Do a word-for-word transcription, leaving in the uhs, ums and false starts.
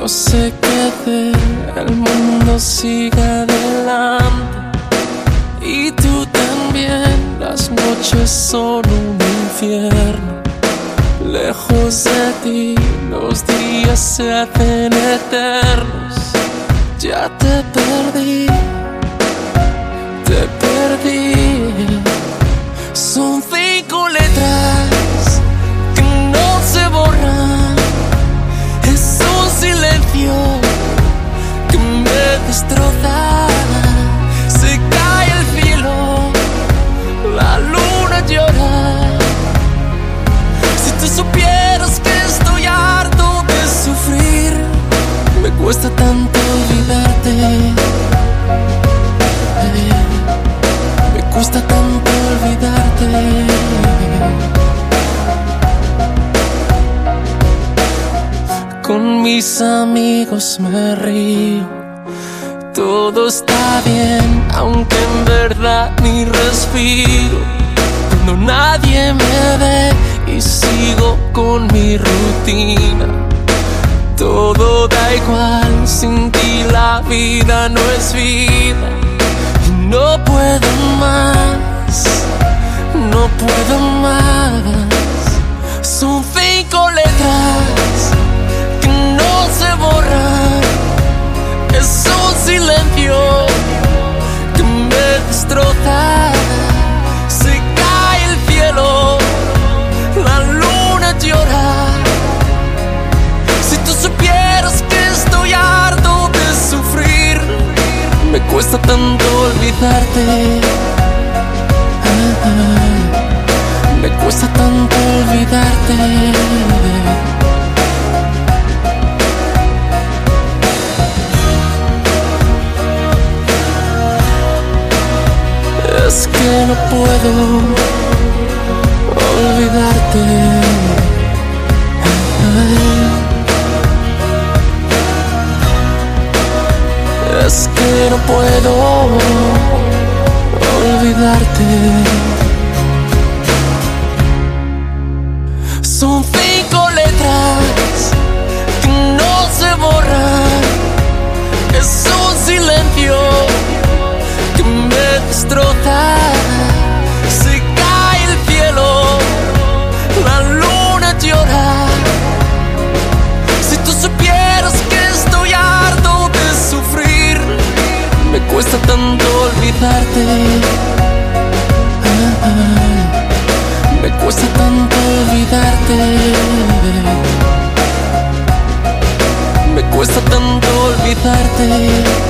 Yo sé que el mundo sigue adelante y tú también. Las noches son un infierno. Lejos de ti los días se hacen eternos. Ya te perdí, te perdí. Son cinco letras que no se borran. Es un silencio que me destroza. Se cae el cielo, la luna llora. Si tú supieras que estoy harto de sufrir, me cuesta tanto olvidarte. Me cuesta tanto olvidarte. Con mis amigos me río, todo está bien, aunque en verdad ni respiro. Cuando nadie me ve y sigo con mi rutina, todo da igual, sin ti la vida no es vida. Y no puedo más, no puedo más. Son cinco letras que no se borran. Es un silencio que me destroza. Se cae el cielo, la luna llora. Si tú supieras que estoy harto de sufrir, me cuesta tanto olvidarte. Ah, ah, me cuesta tanto olvidarte. Es que no puedo olvidarte. Es que no puedo olvidarte. Son cinco letras que no se borran. Es un silencio que me destroza. Se cae el cielo, la luna llora. Si tú supieras que estoy harto de sufrir, me cuesta tanto olvidarte. Ah, ah, me cuesta tanto olvidarte. Me cuesta tanto olvidarte.